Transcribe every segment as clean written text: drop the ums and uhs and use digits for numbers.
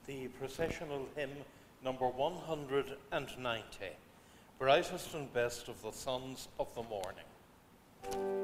the processional hymn number 190, Brightest and Best of the Sons of the Morning.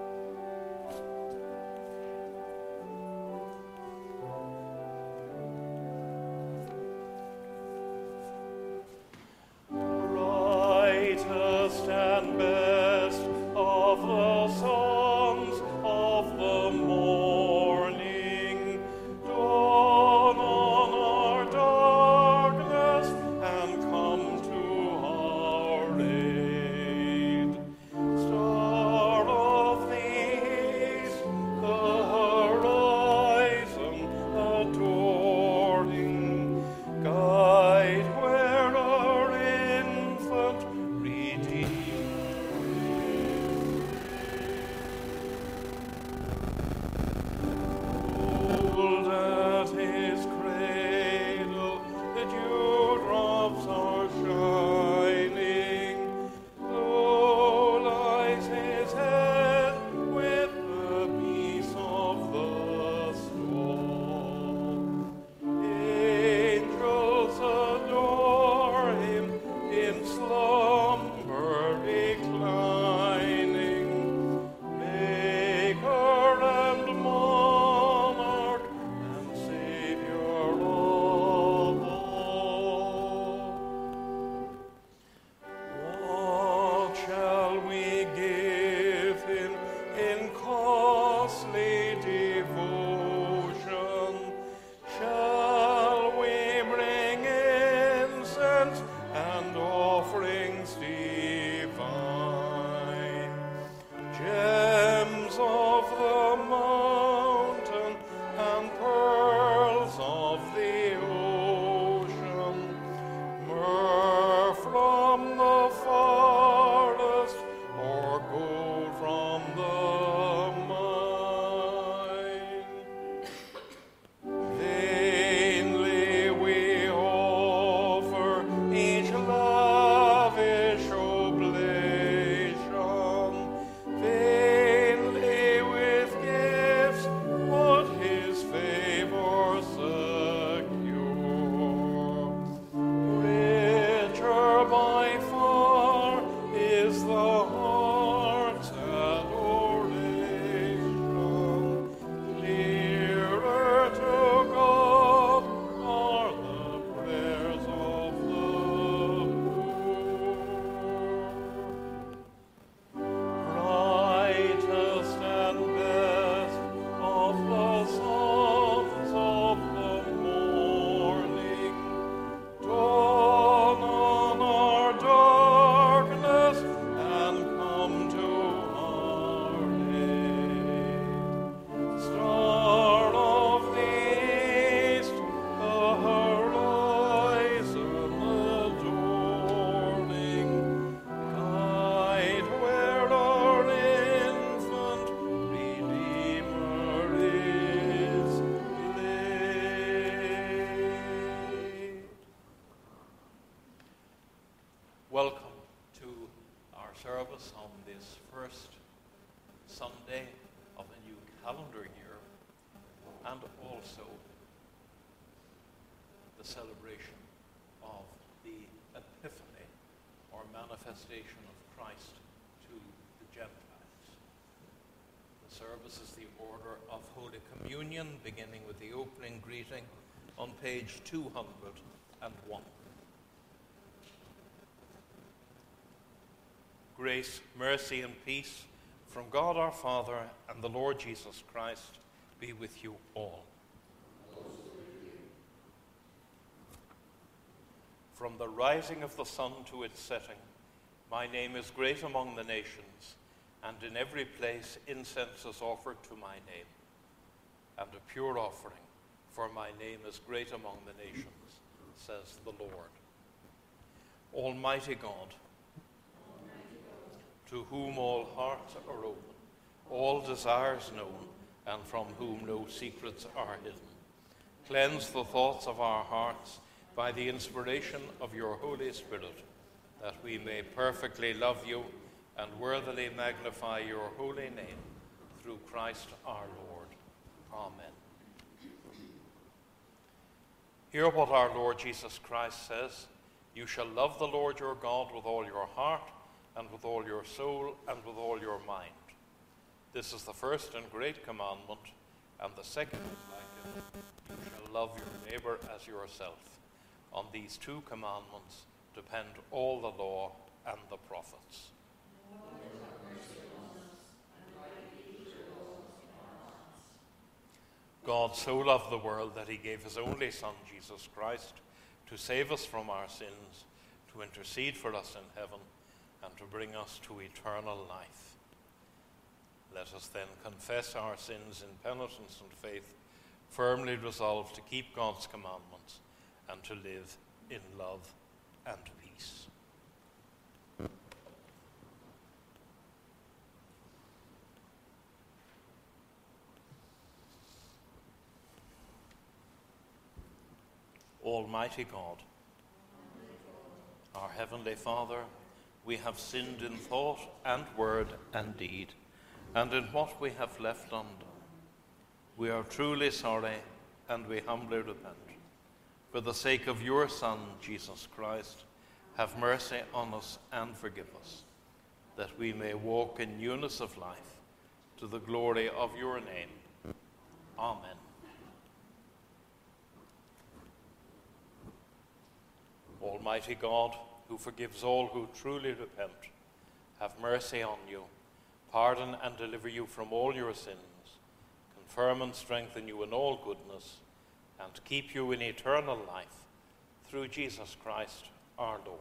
On this first Sunday of a new calendar year, and also the celebration of the Epiphany, or manifestation of Christ to the Gentiles. The service is the order of Holy Communion, beginning with the opening greeting on page 201. Grace, mercy, and peace from God our Father and the Lord Jesus Christ be with you all. From the rising of the sun to its setting, my name is great among the nations, and in every place incense is offered to my name, and a pure offering, for my name is great among the nations, says the Lord. Almighty God, to whom all hearts are open, all desires known, and from whom no secrets are hidden. Cleanse the thoughts of our hearts by the inspiration of your Holy Spirit, that we may perfectly love you and worthily magnify your holy name, through Christ our Lord. Amen. Hear what our Lord Jesus Christ says. You shall love the Lord your God with all your heart, and with all your soul, and with all your mind. This is the first and great commandment, and the second is like it. You shall love your neighbor as yourself. On these two commandments depend all the law and the prophets. God so loved the world that he gave his only Son, Jesus Christ, to save us from our sins, to intercede for us in heaven, and to bring us to eternal life. Let us then confess our sins in penitence and faith, firmly resolved to keep God's commandments and to live in love and peace. Almighty God, our Heavenly Father, we have sinned in thought and word and deed, and in what we have left undone. We are truly sorry, and we humbly repent. For the sake of your Son, Jesus Christ, have mercy on us and forgive us, that we may walk in newness of life, to the glory of your name. Amen. Almighty God, who forgives all who truly repent, have mercy on you, pardon and deliver you from all your sins, confirm and strengthen you in all goodness, and keep you in eternal life, through Jesus Christ our Lord.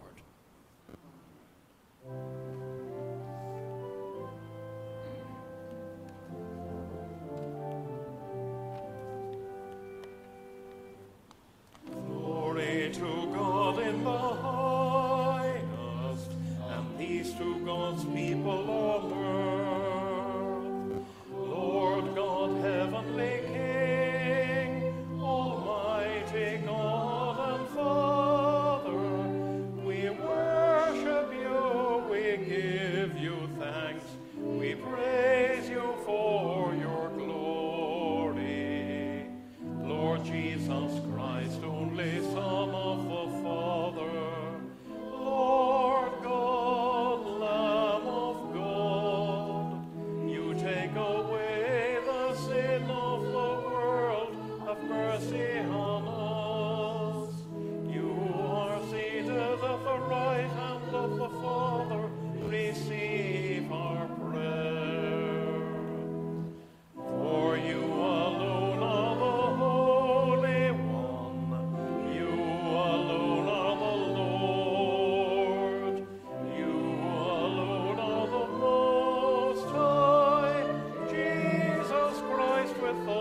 Glory to God in the highest, and peace to God's people on earth. Lord God, heavenly King, almighty God and Father, we worship you, we give you thanks, we praise you for your glory. Lord Jesus Christ, only Son of the Father, Lord God, Lamb of God, you take away the sin of the world, have mercy on us. You are seated at the right hand of the Father, receive our prayer. For you alone are the Holy One, you alone are the Lord, you alone are the Most High, Jesus Christ with the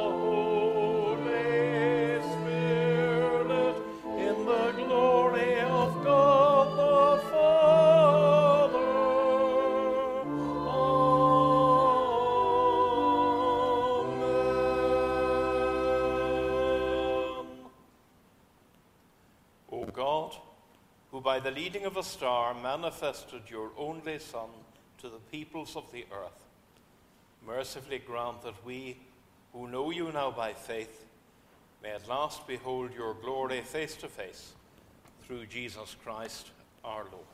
Holy Spirit, in the glory of God the Father. Amen. O God, who by the leading of a star manifested your only Son to the peoples of the earth, mercifully grant that we, who know you now by faith, may at last behold your glory face to face, through Jesus Christ our Lord.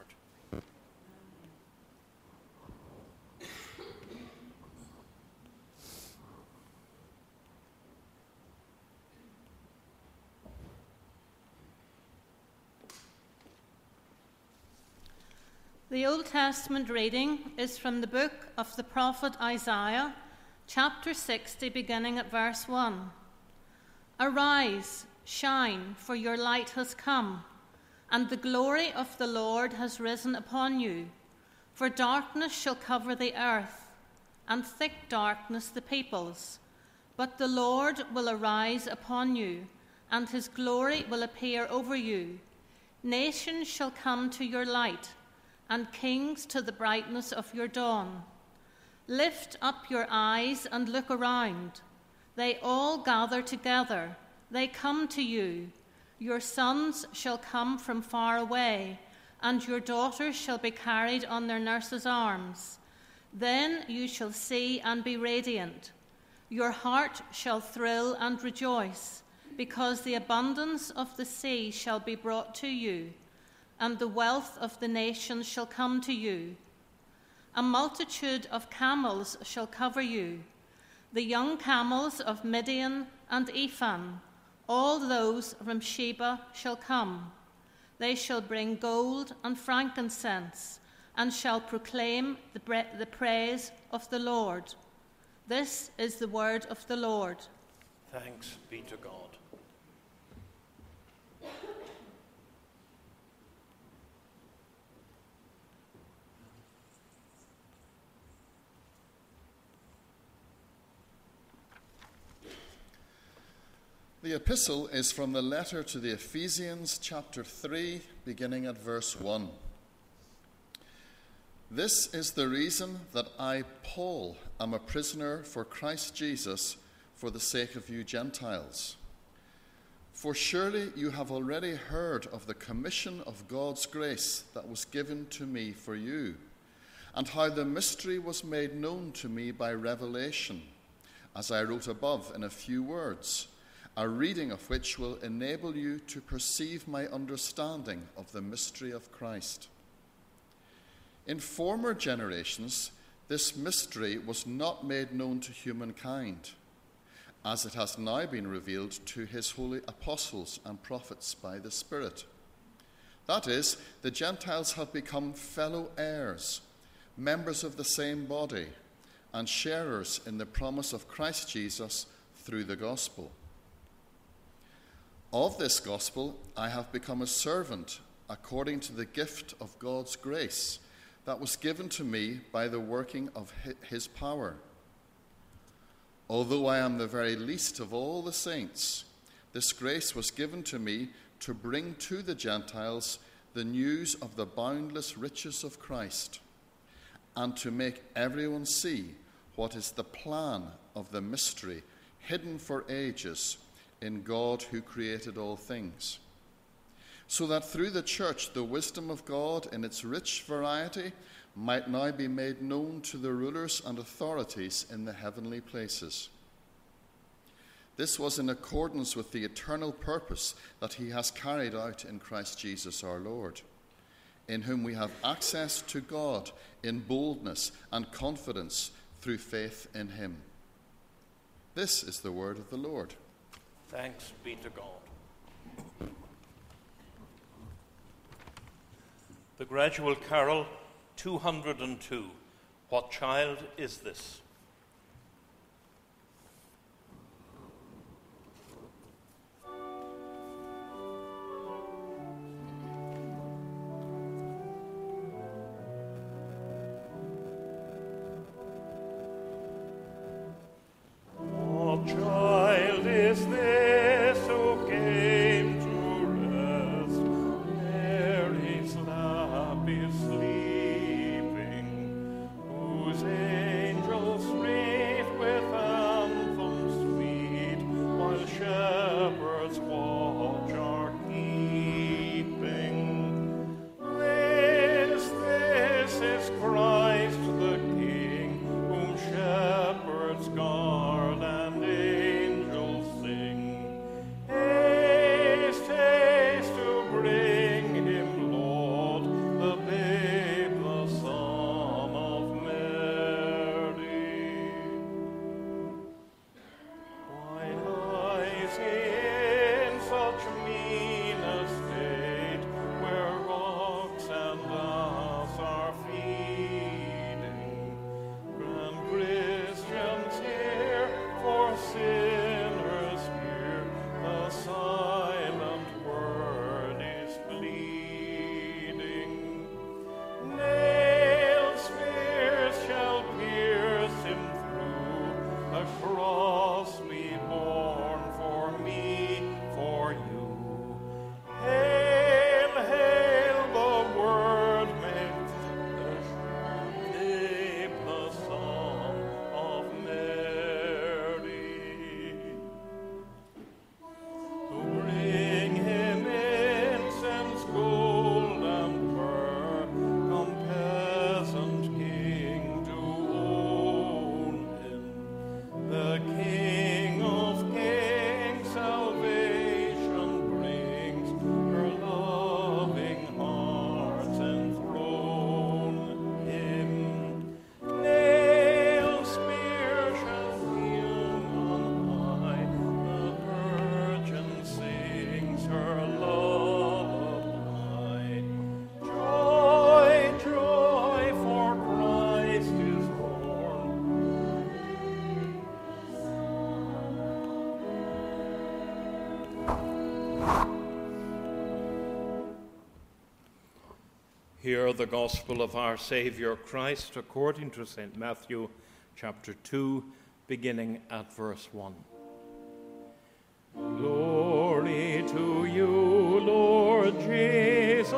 The Old Testament reading is from the book of the prophet Isaiah, chapter 60, beginning at verse 1. Arise, shine, for your light has come, and the glory of the Lord has risen upon you. For darkness shall cover the earth, and thick darkness the peoples. But the Lord will arise upon you, and his glory will appear over you. Nations shall come to your light, and kings to the brightness of your dawn. Lift up your eyes and look around. They all gather together. They come to you. Your sons shall come from far away, and your daughters shall be carried on their nurses' arms. Then you shall see and be radiant. Your heart shall thrill and rejoice, because the abundance of the sea shall be brought to you, and the wealth of the nations shall come to you. A multitude of camels shall cover you, the young camels of Midian and Ephah, all those from Sheba shall come. They shall bring gold and frankincense, and shall proclaim the praise of the Lord. This is the word of the Lord. Thanks be to God. The epistle is from the letter to the Ephesians, chapter 3, beginning at verse 1. This is the reason that I, Paul, am a prisoner for Christ Jesus for the sake of you Gentiles. For surely you have already heard of the commission of God's grace that was given to me for you, and how the mystery was made known to me by revelation, as I wrote above in a few words, a reading of which will enable you to perceive my understanding of the mystery of Christ. In former generations, this mystery was not made known to humankind, as it has now been revealed to his holy apostles and prophets by the Spirit. That is, the Gentiles have become fellow heirs, members of the same body, and sharers in the promise of Christ Jesus through the gospel. Of this gospel I have become a servant according to the gift of God's grace that was given to me by the working of his power. Although I am the very least of all the saints, this grace was given to me to bring to the Gentiles the news of the boundless riches of Christ, and to make everyone see what is the plan of the mystery hidden for ages in God who created all things, so that through the church the wisdom of God in its rich variety might now be made known to the rulers and authorities in the heavenly places. This was in accordance with the eternal purpose that he has carried out in Christ Jesus our Lord, in whom we have access to God in boldness and confidence through faith in him. This is the word of the Lord. Thanks be to God. The gradual carol 202, What Child Is This? What child is this who came to rest? Mary's lap is sleeping, whose angels Hear the gospel of our Saviour Christ according to St. Matthew, chapter 2, beginning at verse 1. Glory to you, Lord Jesus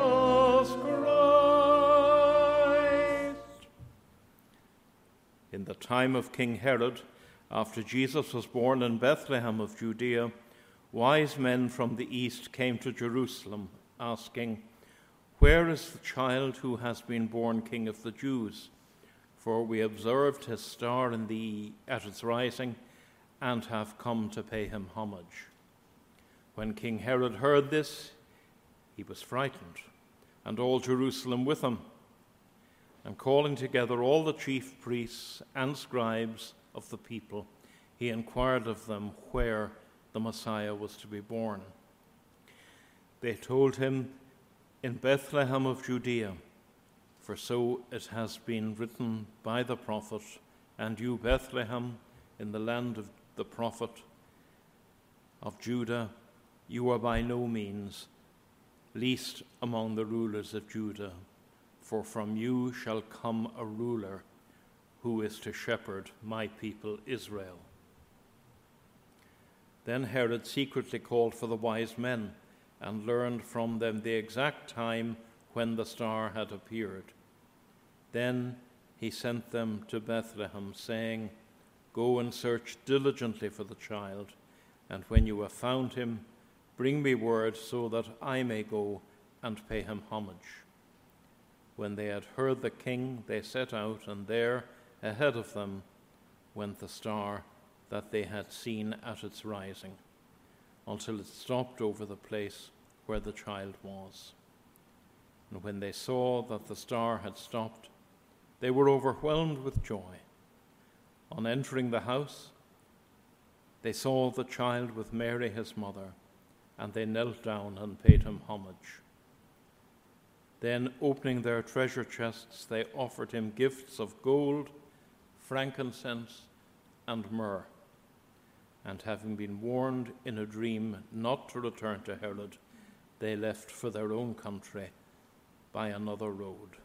Christ. In the time of King Herod, after Jesus was born in Bethlehem of Judea, wise men from the east came to Jerusalem, asking, "Where is the child who has been born King of the Jews? For we observed his star at its rising and have come to pay him homage." When King Herod heard this, he was frightened, and all Jerusalem with him. And calling together all the chief priests and scribes of the people, he inquired of them where the Messiah was to be born. They told him, "In Bethlehem of Judea, for so it has been written by the prophet, and you, Bethlehem, in the land of the prophet of Judah, you are by no means least among the rulers of Judah, for from you shall come a ruler who is to shepherd my people Israel." Then Herod secretly called for the wise men and learned from them the exact time when the star had appeared. Then he sent them to Bethlehem, saying, "Go and search diligently for the child, and when you have found him, bring me word so that I may go and pay him homage." When they had heard the king, they set out, and there, ahead of them, went the star that they had seen at its rising, until it stopped over the place where the child was. And when they saw that the star had stopped, they were overwhelmed with joy. On entering the house, they saw the child with Mary his mother, and they knelt down and paid him homage. Then, opening their treasure chests, they offered him gifts of gold, frankincense, and myrrh. And having been warned in a dream not to return to Herod, they left for their own country by another road.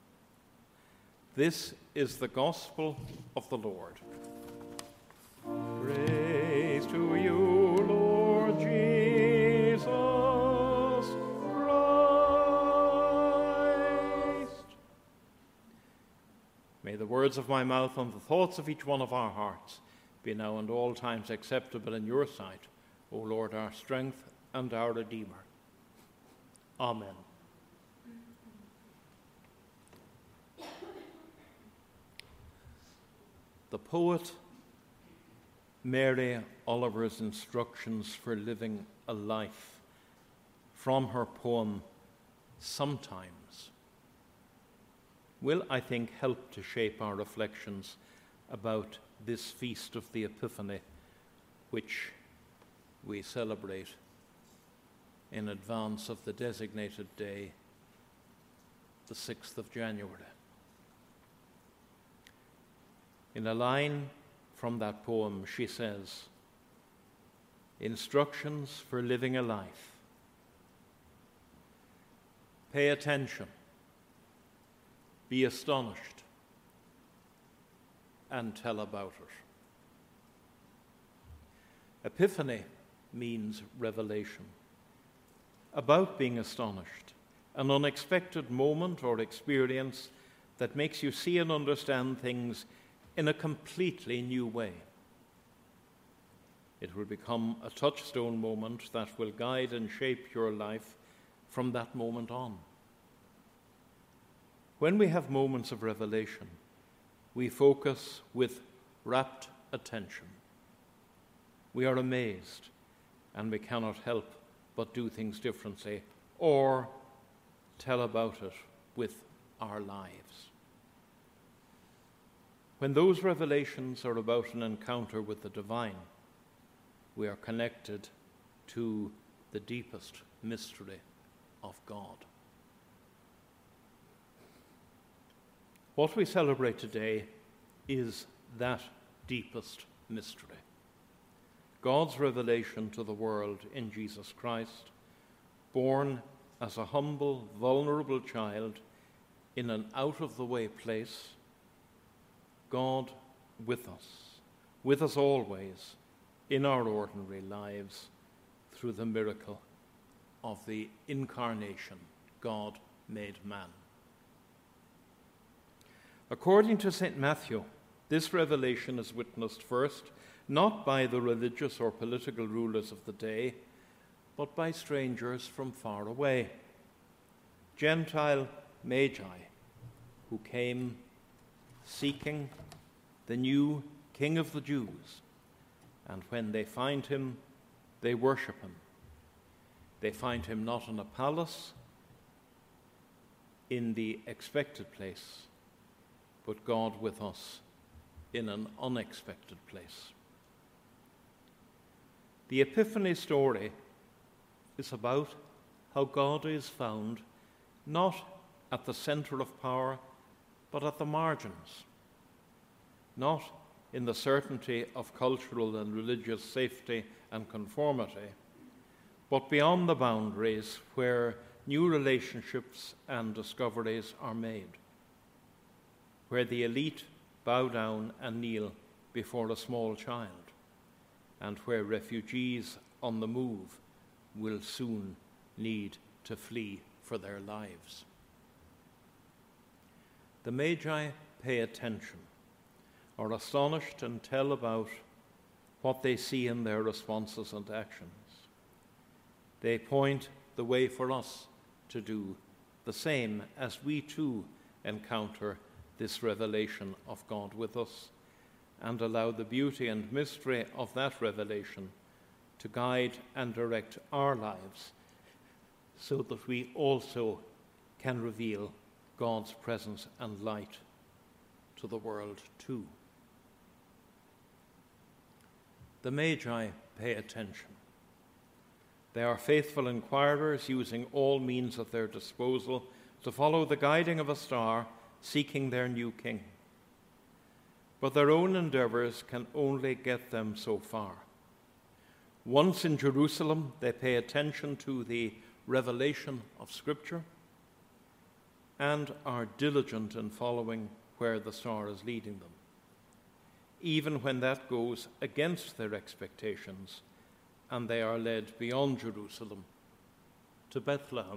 This is the gospel of the Lord. Praise to you, Lord Jesus Christ. May the words of my mouth and the thoughts of each one of our hearts be now and all times acceptable in your sight, O Lord, our strength and our Redeemer. Amen. The poet Mary Oliver's instructions for living a life from her poem Sometimes will, I think, help to shape our reflections about this feast of the Epiphany, which we celebrate in advance of the designated day, the 6th of January. In a line from that poem, she says, "Instructions for living a life. Pay attention, be astonished, and tell about it." Epiphany means revelation, about being astonished, an unexpected moment or experience that makes you see and understand things in a completely new way. It will become a touchstone moment that will guide and shape your life from that moment on. When we have moments of revelation, we focus with rapt attention. We are amazed, and we cannot help but do things differently or tell about it with our lives. When those revelations are about an encounter with the divine, we are connected to the deepest mystery of God. What we celebrate today is that deepest mystery. God's revelation to the world in Jesus Christ, born as a humble, vulnerable child in an out-of-the-way place, God with us always, in our ordinary lives, through the miracle of the incarnation, God made man. According to St. Matthew, this revelation is witnessed first, not by the religious or political rulers of the day, but by strangers from far away, Gentile magi who came seeking the new King of the Jews. And when they find him, they worship him. They find him not in a palace, in the expected place, but God with us in an unexpected place. The Epiphany story is about how God is found not at the center of power, but at the margins, not in the certainty of cultural and religious safety and conformity, but beyond the boundaries where new relationships and discoveries are made, where the elite bow down and kneel before a small child, and where refugees on the move will soon need to flee for their lives. The Magi pay attention, are astonished, and tell about what they see in their responses and actions. They point the way for us to do the same as we too encounter this revelation of God with us, and allow the beauty and mystery of that revelation to guide and direct our lives, so that we also can reveal God's presence and light to the world too. The Magi pay attention. They are faithful inquirers, using all means at their disposal to follow the guiding of a star, seeking their new king. But their own endeavors can only get them so far. Once in Jerusalem, they pay attention to the revelation of Scripture and are diligent in following where the star is leading them, even when that goes against their expectations and they are led beyond Jerusalem to Bethlehem.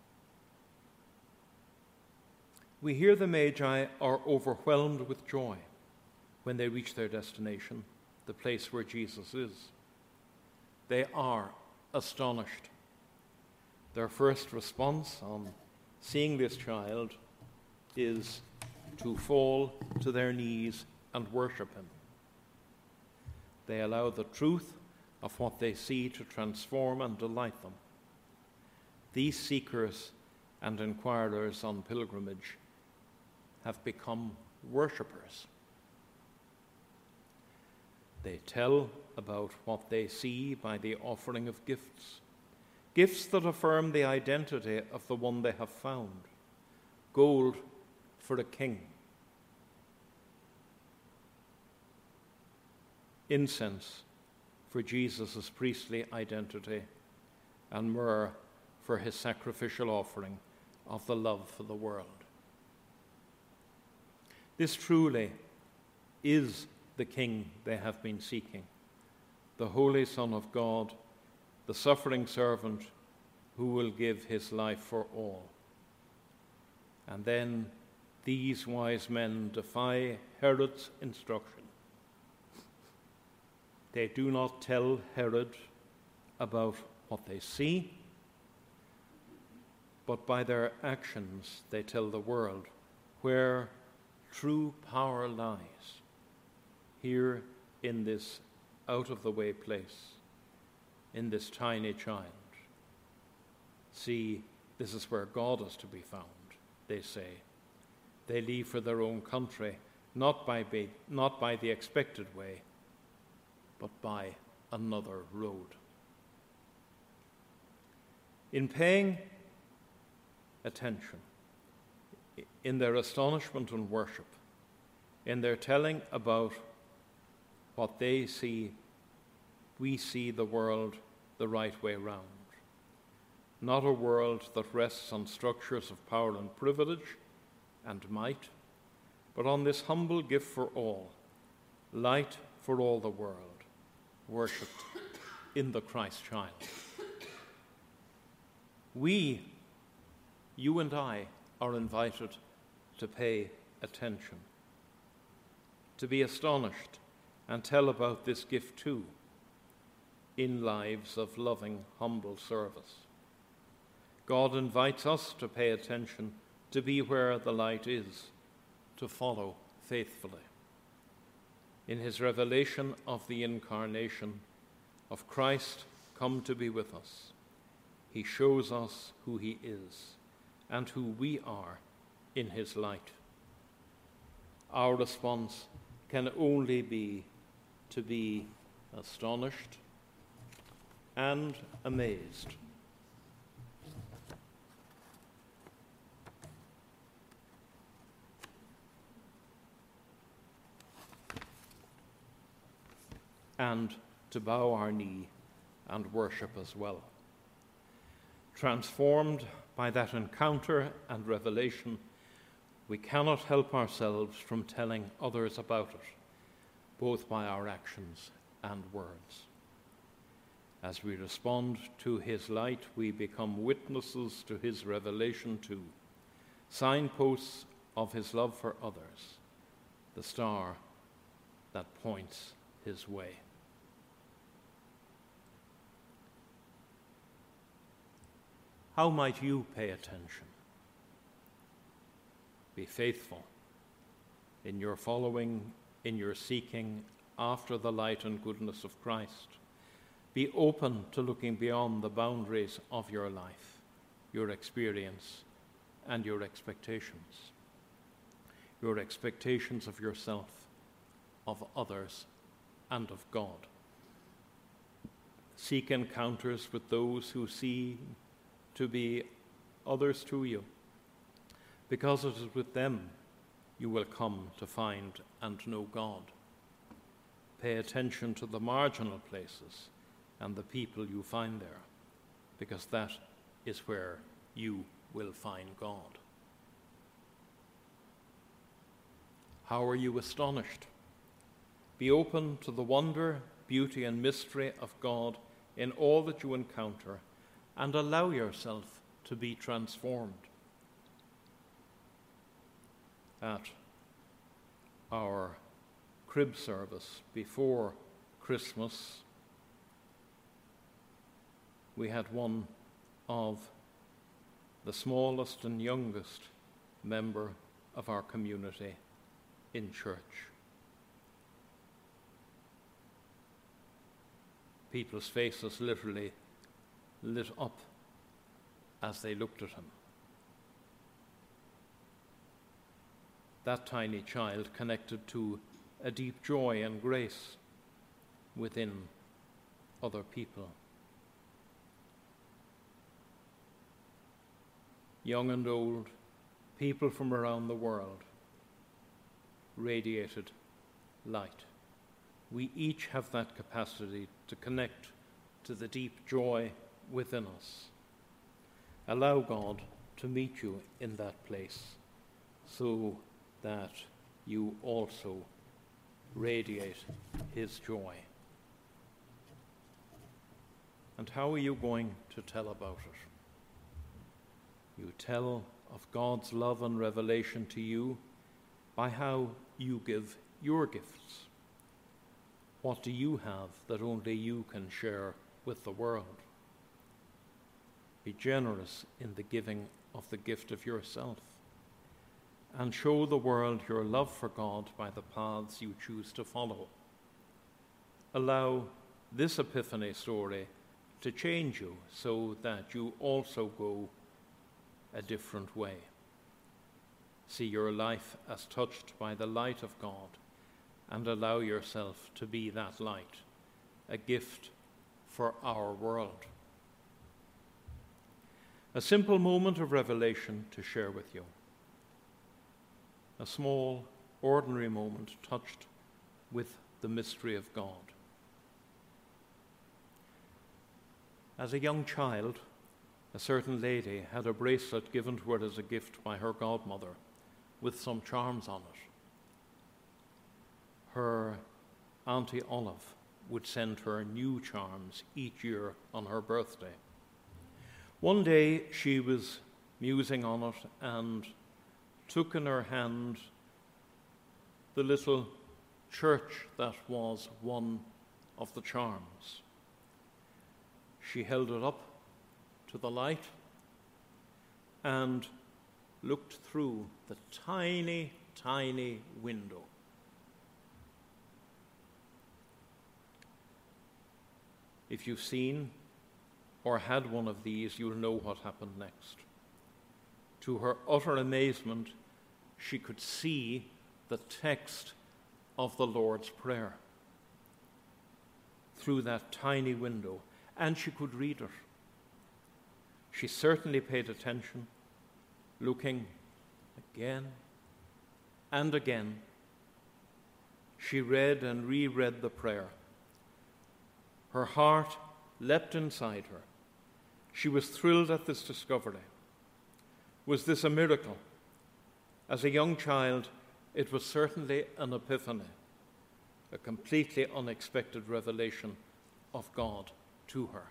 We hear the Magi are overwhelmed with joy when they reach their destination, the place where Jesus is. They are astonished. Their first response on seeing this child is to fall to their knees and worship him. They allow the truth of what they see to transform and delight them. These seekers and inquirers on pilgrimage have become worshippers. They tell about what they see by the offering of gifts, gifts that affirm the identity of the one they have found. Gold for a king, incense for Jesus' priestly identity, and myrrh for his sacrificial offering of the love for the world. This truly is the King they have been seeking, the Holy Son of God, the suffering servant who will give his life for all. And then these wise men defy Herod's instruction. They do not tell Herod about what they see, but by their actions they tell the world where true power lies, here in this out-of-the-way place, in this tiny child. See, this is where God is to be found, they say. They leave for their own country, not by the expected way, but by another road. In paying attention, in their astonishment and worship, in their telling about what they see, we see the world the right way round. not a world that rests on structures of power and privilege and might, but on this humble gift for all, light for all the world, worshipped in the Christ child. We, you and I, are invited to pay attention, to be astonished and tell about this gift too, in lives of loving, humble service. God invites us to pay attention, to be where the light is, to follow faithfully. In his revelation of the incarnation of Christ come to be with us, he shows us who he is and who we are in his light. Our response can only be to be astonished and amazed. And to bow our knee and worship as well. Transformed by that encounter and revelation, we cannot help ourselves from telling others about it, both by our actions and words. As we respond to his light, we become witnesses to his revelation too, signposts of his love for others, the star that points his way. How might you pay attention? Be faithful in your following, in your seeking after the light and goodness of Christ. Be open to looking beyond the boundaries of your life, your experience, and your expectations of yourself, of others, and of God. Seek encounters with those who see to be others to you, because it is with them you will come to find and know God. Pay attention to the marginal places and the people you find there, because that is where you will find God. How are you astonished? Be open to the wonder, beauty, and mystery of God in all that you encounter, and allow yourself to be transformed. At our crib service before Christmas, we had one of the smallest and youngest member of our community in church. People's faces literally lit up as they looked at him. That tiny child connected to a deep joy and grace within other people. Young and old, people from around the world radiated light. We each have that capacity to connect to the deep joy within us. Allow God to meet you in that place so that you also radiate his joy. And how are you going to tell about it? You tell of God's love and revelation to you by how you give your gifts. What do you have that only you can share with the world? Be generous in the giving of the gift of yourself, and show the world your love for God by the paths you choose to follow. Allow this Epiphany story to change you so that you also go a different way. See your life as touched by the light of God, and allow yourself to be that light, a gift for our world. A simple moment of revelation to share with you. A small, ordinary moment touched with the mystery of God. As a young child, a certain lady had a bracelet given to her as a gift by her godmother with some charms on it. Her Auntie Olive would send her new charms each year on her birthday. One day she was musing on it and took in her hand the little church that was one of the charms. She held it up to the light and looked through the tiny, tiny window. If you've seen or had one of these, you'll know what happened next. To her utter amazement, she could see the text of the Lord's Prayer through that tiny window, and she could read it. She certainly paid attention, looking again and again. She read and reread the prayer. Her heart leapt inside her. She was thrilled at this discovery. Was this a miracle? As a young child, it was certainly an epiphany, a completely unexpected revelation of God to her.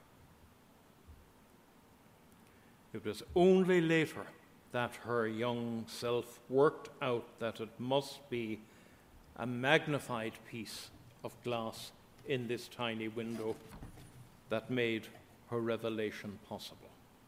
It was only later that her young self worked out that it must be a magnified piece of glass in this tiny window that made her revelation possible.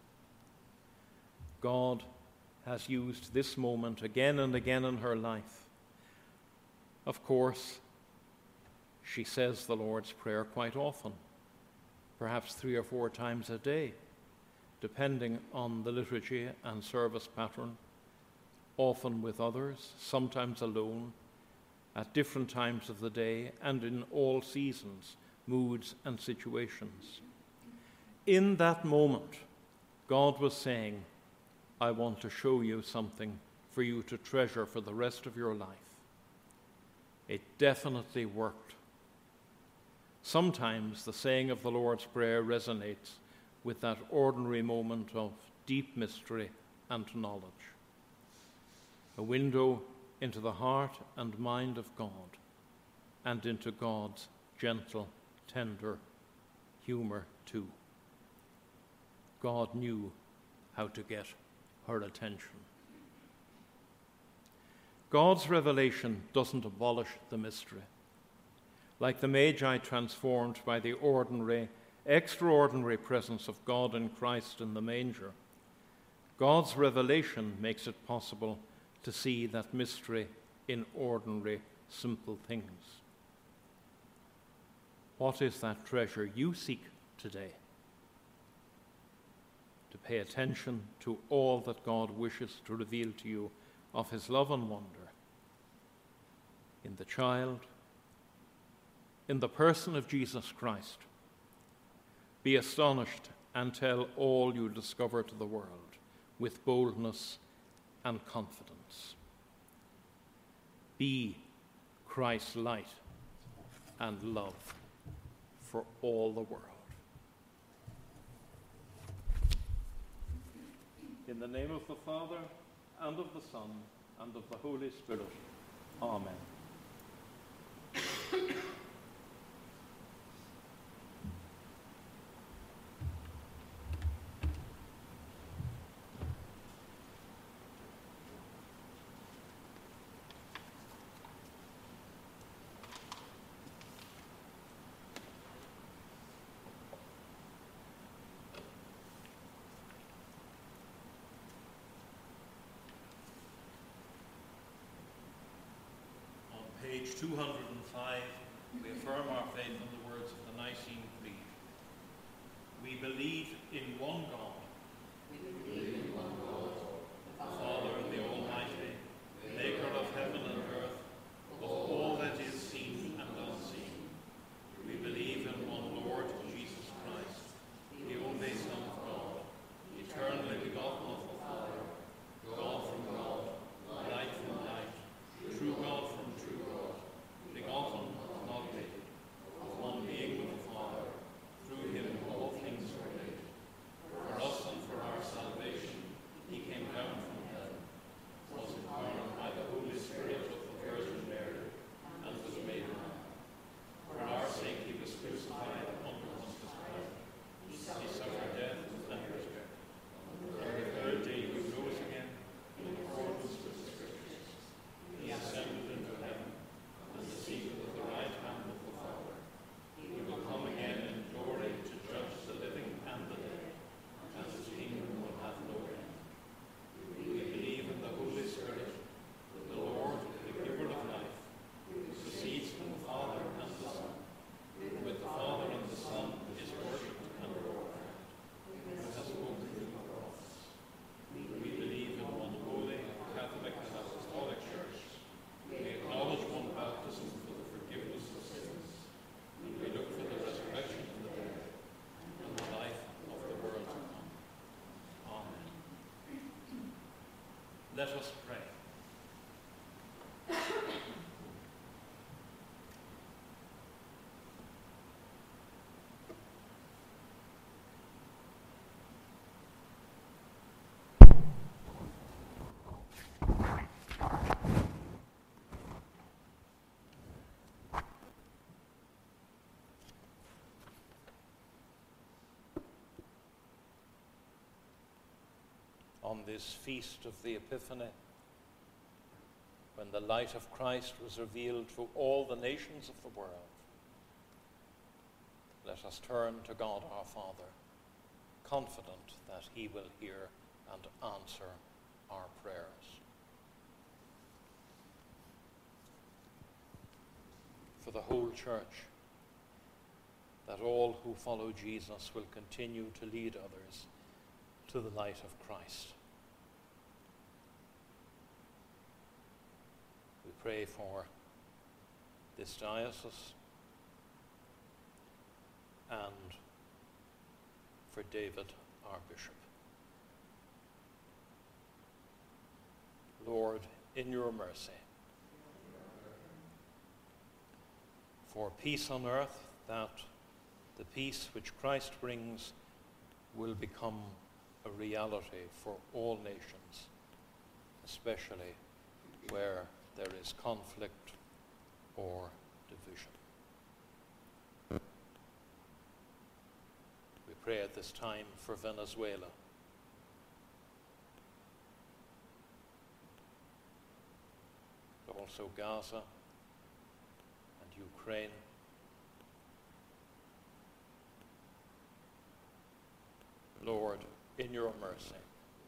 God has used this moment again and again in her life. Of course, she says the Lord's Prayer quite often, perhaps 3 or 4 times a day, depending on the liturgy and service pattern, often with others, sometimes alone, at different times of the day and in all seasons, moods and situations. In that moment, God was saying, I want to show you something for you to treasure for the rest of your life. It definitely worked. Sometimes the saying of the Lord's Prayer resonates with that ordinary moment of deep mystery and knowledge. A window into the heart and mind of God and into God's gentle, tender humor too. God knew how to get her attention. God's revelation doesn't abolish the mystery. Like the Magi transformed by the ordinary, extraordinary presence of God in Christ in the manger, God's revelation makes it possible to see that mystery in ordinary, simple things. What is that treasure you seek today? To pay attention to all that God wishes to reveal to you of his love and wonder in the child, in the person of Jesus Christ. Be astonished and tell all you discover to the world with boldness and confidence. Be Christ's light and love for all the world. In the name of the Father, and of the Son, and of the Holy Spirit. Amen. Page 205, we affirm our faith in the words of the Nicene Creed. We believe in one God. We believe in one God, the Father, the Almighty, maker of heaven and earth, of all that is seen and unseen. We believe in one Lord, Jesus Christ, the only Son of God, eternally begotten of the Father, God from God, light from light, true God from true God, begotten, not made, of one being with the Father, through him all things were made. For us Let us pray. On this feast of the Epiphany, when the light of Christ was revealed to all the nations of the world, let us turn to God our Father, confident that he will hear and answer our prayers. For the whole church, that all who follow Jesus will continue to lead others to the light of Christ. We pray for this diocese and for David, our bishop. Lord, in your mercy, for peace on earth, that the peace which Christ brings will become a reality for all nations, especially where there is conflict or division. We pray at this time for Venezuela. Also Gaza and Ukraine. Lord, in your mercy,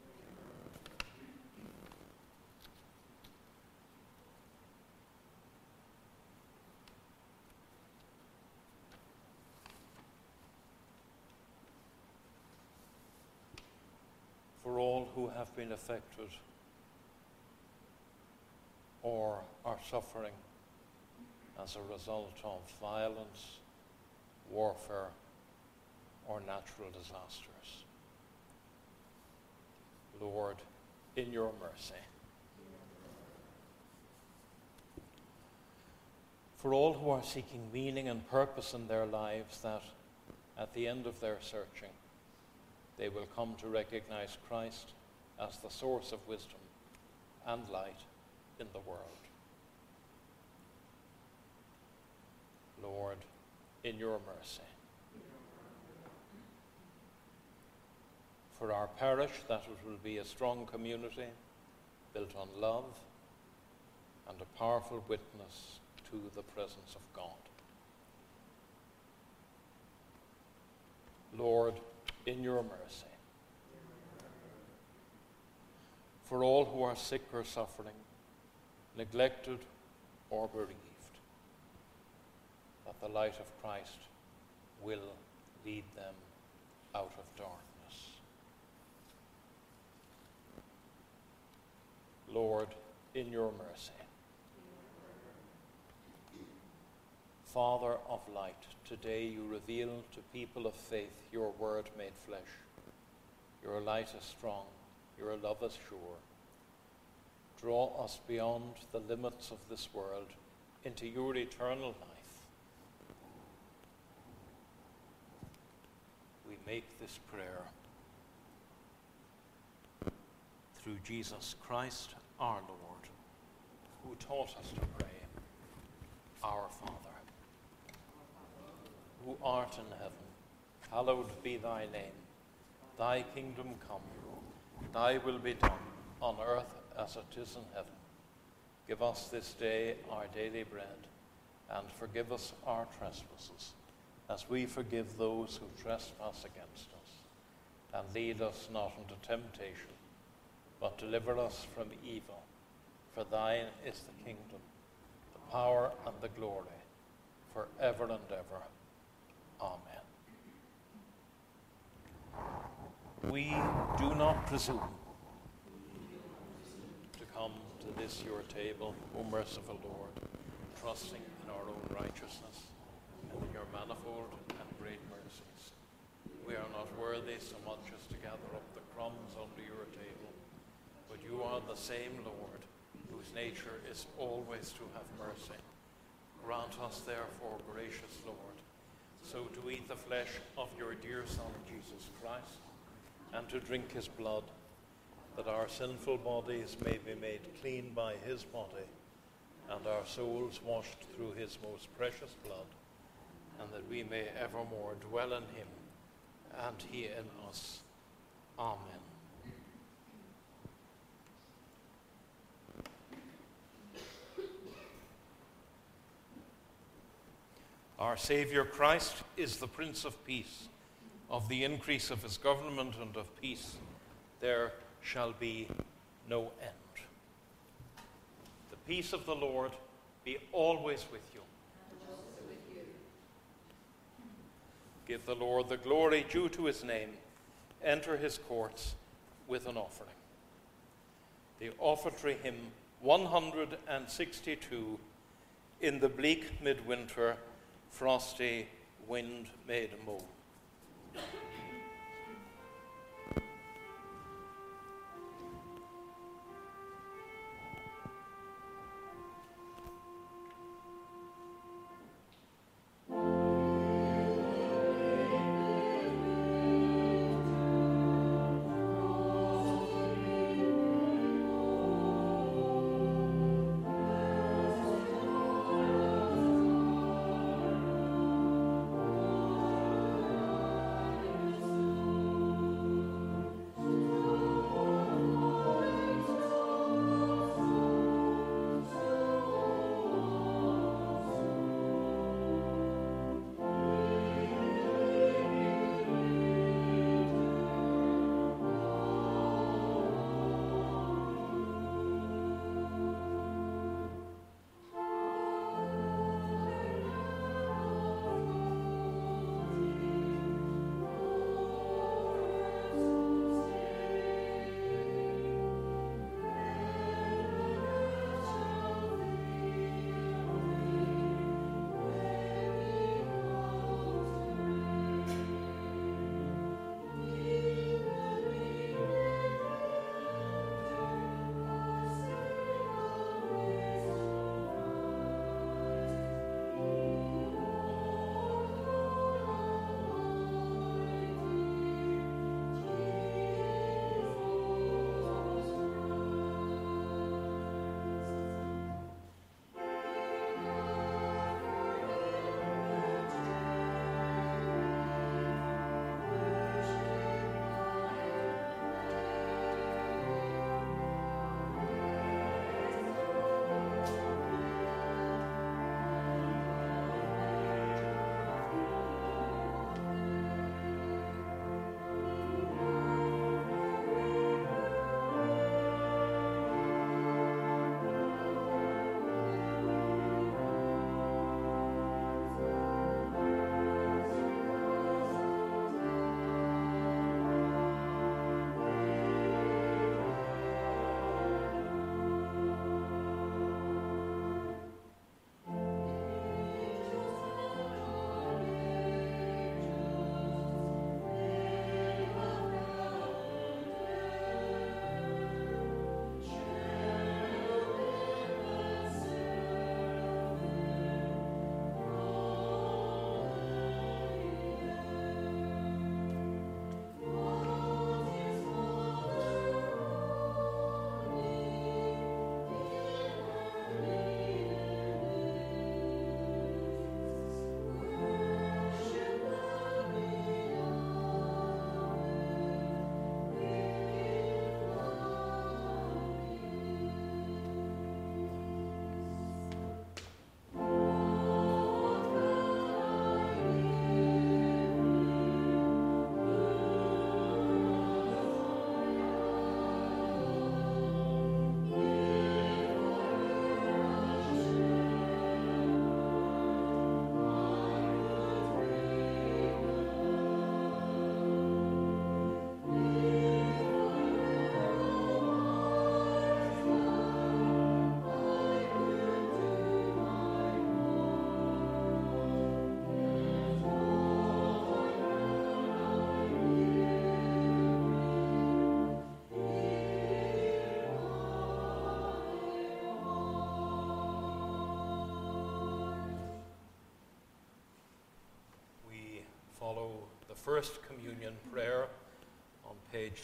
for all who have been affected or are suffering as a result of violence, warfare, or natural disasters. Lord, in your mercy. For all who are seeking meaning and purpose in their lives, that at the end of their searching, they will come to recognize Christ as the source of wisdom and light in the world. Lord, in your mercy. For our parish, that it will be a strong community built on love and a powerful witness to the presence of God. Lord, in your mercy. For all who are sick or suffering, neglected or bereaved, that the light of Christ will lead them out of darkness. Lord, in your mercy. Father of light, today you reveal to people of faith your word made flesh. Your light is strong, your love is sure. Draw us beyond the limits of this world into your eternal life. We make this prayer through Jesus Christ our Lord, who taught us to pray, Our Father, who art in heaven, hallowed be thy name. Thy kingdom come, thy will be done, on earth as it is in heaven. Give us this day our daily bread, and forgive us our trespasses, as we forgive those who trespass against us. And lead us not into temptation, but deliver us from evil. For thine is the kingdom, the power, and the glory, forever and ever. Amen. We do not presume to come to this your table, O merciful Lord, trusting in our own righteousness and in your manifold and great mercies. We are not worthy so much as to gather up the crumbs under your table, but You are the same Lord, whose nature is always to have mercy. Grant us, therefore, gracious Lord, so to eat the flesh of your dear Son, Jesus Christ, and to drink his blood, that our sinful bodies may be made clean by his body, and our souls washed through his most precious blood, and that we may evermore dwell in him, and he in us. Amen. Our Saviour Christ is the Prince of Peace. Of the increase of his government and of peace there shall be no end. The peace of the Lord be always with you. And also with you. Give the Lord the glory due to his name. Enter his courts with an offering. The offertory hymn 162, In the bleak midwinter, frosty wind made moan. First Communion prayer on page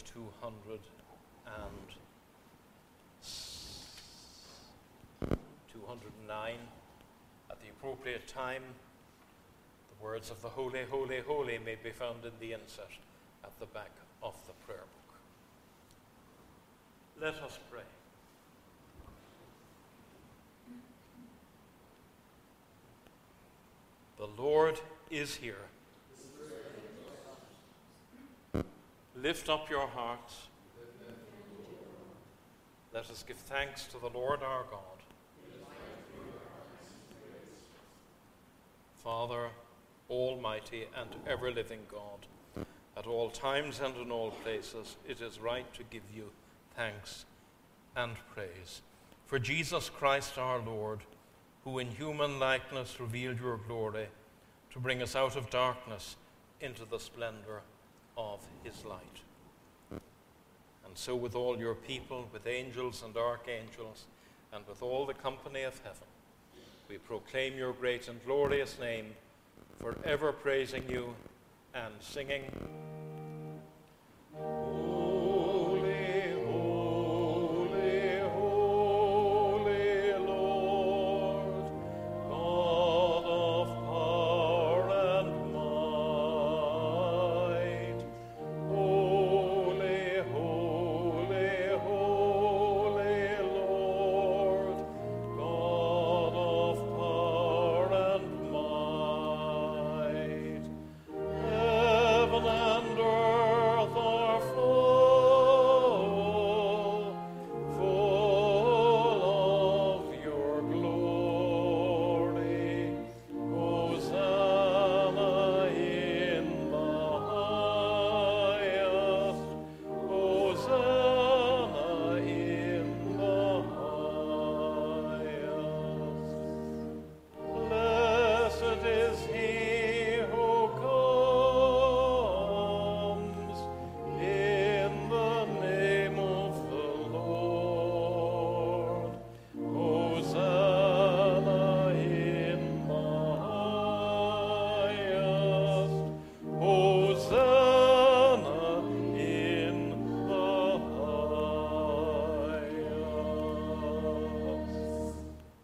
209. At the appropriate time, the words of the Holy, Holy, Holy may be found in the insert at the back of the prayer book. Let us pray. The Lord is here. Lift up your hearts. Let us give thanks to the Lord our God. Father, almighty and ever-living God, at all times and in all places, it is right to give you thanks and praise. For Jesus Christ our Lord, who in human likeness revealed your glory, to bring us out of darkness into the splendor of his light. And so with all your people, with angels and archangels, and with all the company of heaven, we proclaim your great and glorious name, forever praising you and singing, Holy, holy, holy Lord, God of power and might. Holy, holy, holy Lord, God of power and might. Heaven and earth are full of your glory. Hosanna in the highest. Hosanna in the highest. Blessed is he who comes in the name of the Lord. Hosanna in the highest. Hosanna in the highest.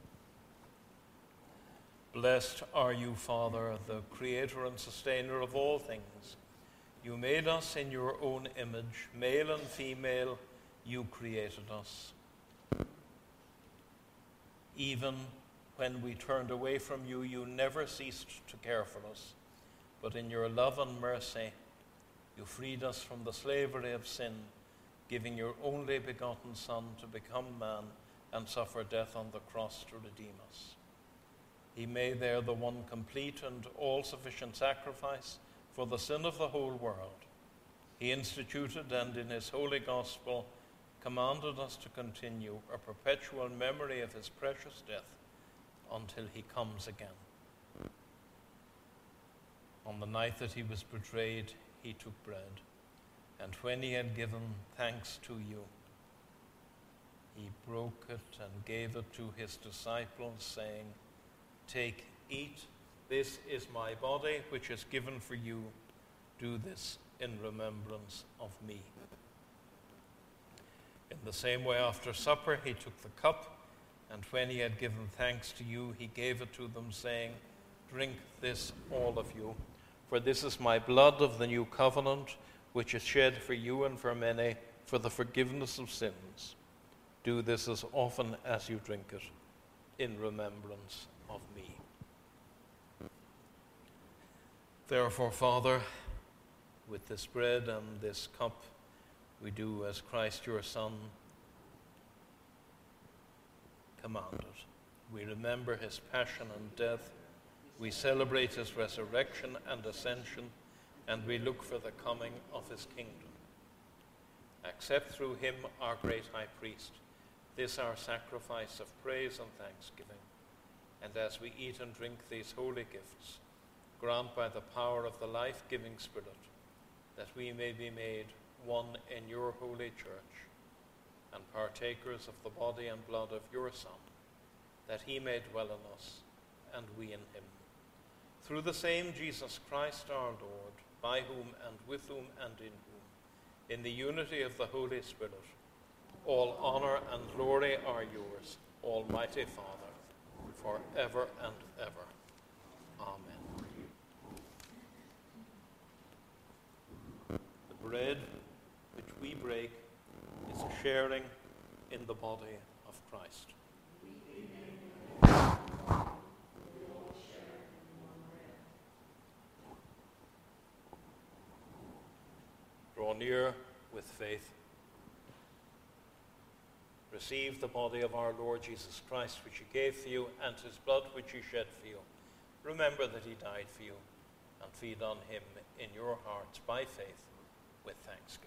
Blessed are you, Father, the creator and sustainer of all things. You made us in your own image, male and female, you created us. Even when we turned away from you, you never ceased to care for us. But in your love and mercy, you freed us from the slavery of sin, giving your only begotten Son to become man and suffer death on the cross to redeem us. He made there the one complete and all-sufficient sacrifice for the sin of the whole world. He instituted and in his holy gospel commanded us to continue a perpetual memory of his precious death until he comes again. On the night that he was betrayed, he took bread, and when he had given thanks to you, he broke it and gave it to his disciples, saying, "Take, eat, this is my body, which is given for you. Do this in remembrance of me." In the same way, after supper, he took the cup, and when he had given thanks to you, he gave it to them, saying, "Drink this, all of you, for this is my blood of the new covenant, which is shed for you and for many for the forgiveness of sins. Do this as often as you drink it, in remembrance of me." Therefore, Father, with this bread and this cup, we do as Christ your Son commanded. We remember his passion and death. We celebrate his resurrection and ascension, and we look for the coming of his kingdom. Accept through him, our great high priest, this our sacrifice of praise and thanksgiving. And as we eat and drink these holy gifts, grant by the power of the life-giving Spirit that we may be made one in your holy church and partakers of the body and blood of your Son, that he may dwell in us and we in him. Through the same Jesus Christ our Lord, by whom and with whom and in whom, in the unity of the Holy Spirit, all honor and glory are yours, Almighty Father, forever and ever. Amen. The bread which we break is a sharing in the body of Christ. Draw near with faith. Receive the body of our Lord Jesus Christ, which he gave for you, and his blood, which he shed for you. Remember that he died for you, and feed on him in your hearts by faith with thanksgiving.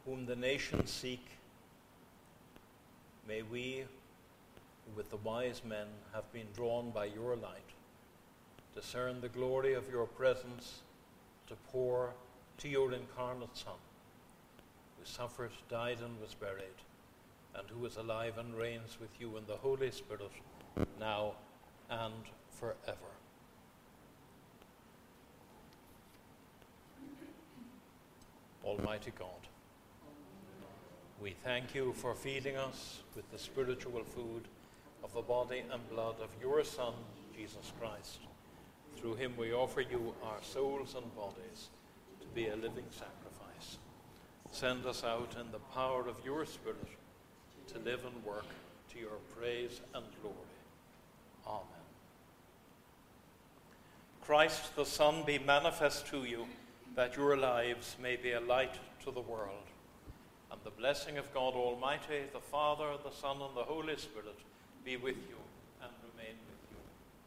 whom the nations seek, may we, who with the wise men have been drawn by your light, discern the glory of your presence to pour to your incarnate Son, who suffered, died, and was buried, and who is alive and reigns with you in the Holy Spirit, now and forever. Almighty God, we thank you for feeding us with the spiritual food of the body and blood of your Son, Jesus Christ. Through him we offer you our souls and bodies to be a living sacrifice. Send us out in the power of your Spirit to live and work to your praise and glory. Amen. Christ the Son be manifest to you, that your lives may be a light to the world. And the blessing of God Almighty, the Father, the Son, and the Holy Spirit be with you and remain with you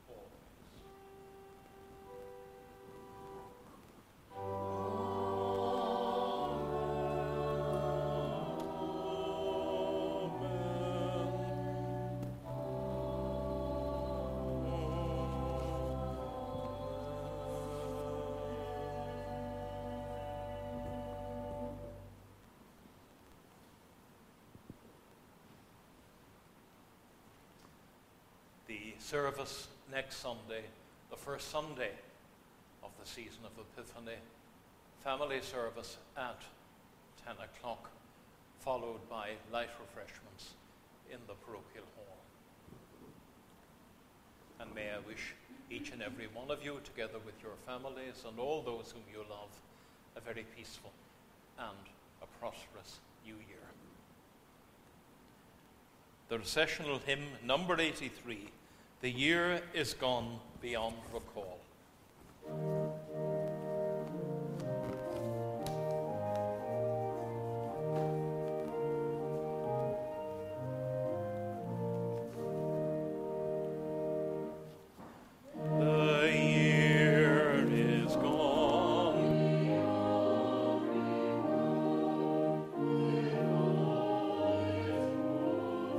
service next Sunday, the first Sunday of the season of Epiphany, family service at 10 o'clock, followed by light refreshments in the parochial hall. And may I wish each and every one of you, together with your families and all those whom you love, a very peaceful and a prosperous new year. The recessional hymn number 83, "The Year is Gone Beyond Recall."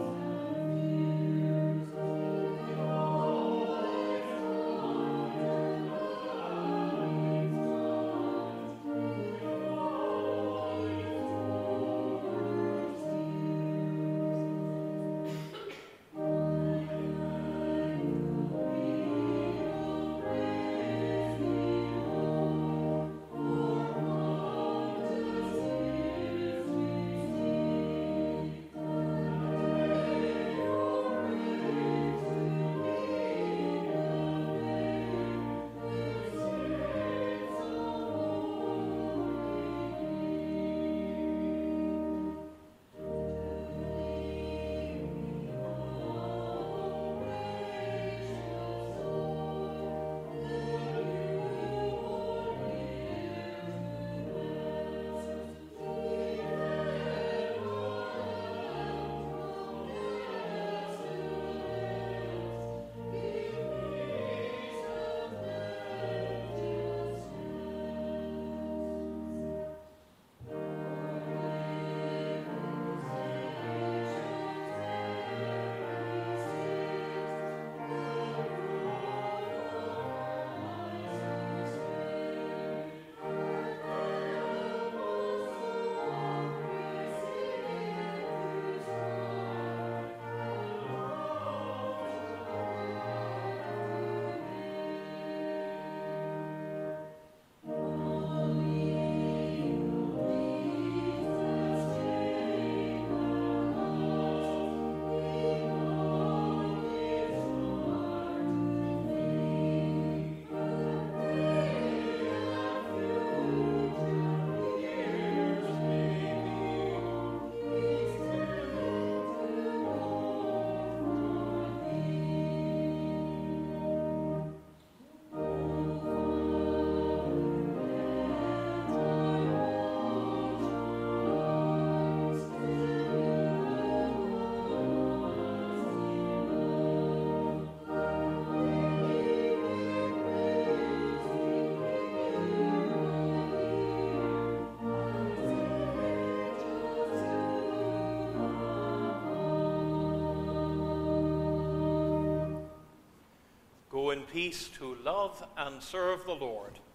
Amen. in peace to love and serve the Lord.